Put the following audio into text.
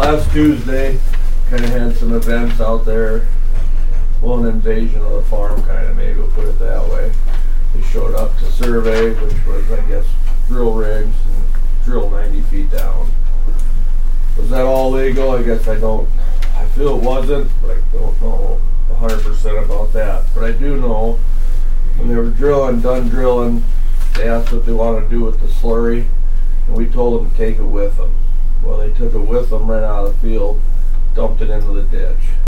last Tuesday, kind of had some events out there. Well, an invasion of the farm, kind of, maybe we'll put it that way. They showed up to survey, which was, I guess, drill rigs and drill 90 feet down. Was that all legal? I guess I feel it wasn't, but I don't know 100% about that. But I do know when they were done drilling, they asked what they want to do with the slurry, and we told them to take it with them. Well, they took it with them right out of the field, dumped it into the ditch.